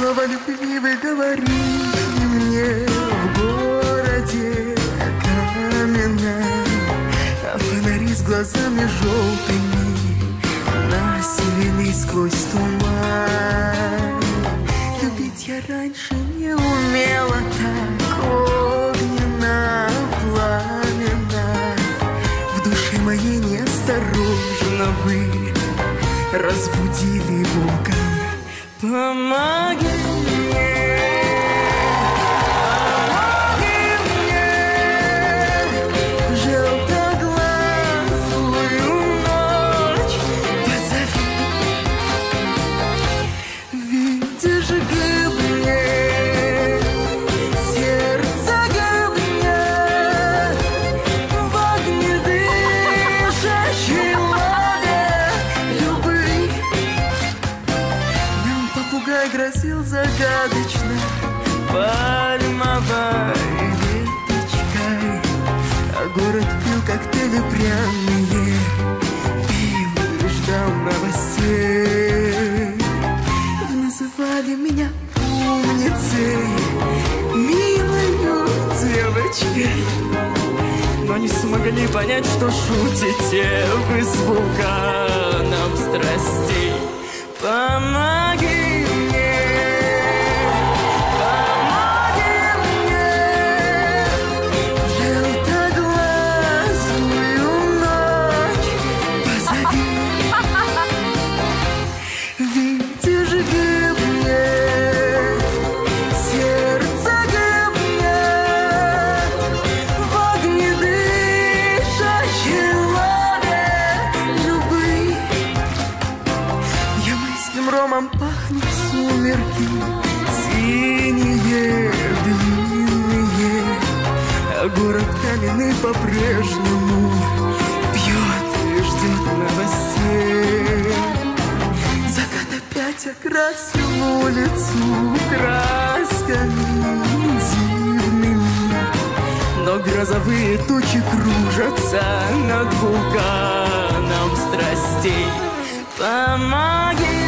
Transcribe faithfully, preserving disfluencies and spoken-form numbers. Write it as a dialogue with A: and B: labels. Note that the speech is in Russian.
A: Слова любви вы говорили мне в городе каменном, а фонари с глазами желтыми населены сквозь туман. Любить я раньше не умела так огненно, пламенно. В душе моей неосторожно вы разбудили вулкан. Помоги мне, помоги мне, в желтоглазую ночь позови. Видишь, гибнет сердце, гибнет в огне дышащей лаве любви. Нам попугай грозил загадочно пальмовой веточкой, а город пил коктейли пряные, пил и ждал новостей. Вы называли меня умницей, милою девочкой, но не смогли понять, что шутите вы с вулканом страстей. Помоги мне, помоги мне, в желтоглазую ночь позови. Видишь, гибнет сердце, гибнет в огне дышащей лаве любви. Я майским ромом пахнут сумерки, синие, длинные, а город каменный по-прежнему пьет и ждет новостей. Закат опять окрасил улицу красками дивными, но грозовые тучи кружатся над вулканом страстей. Помоги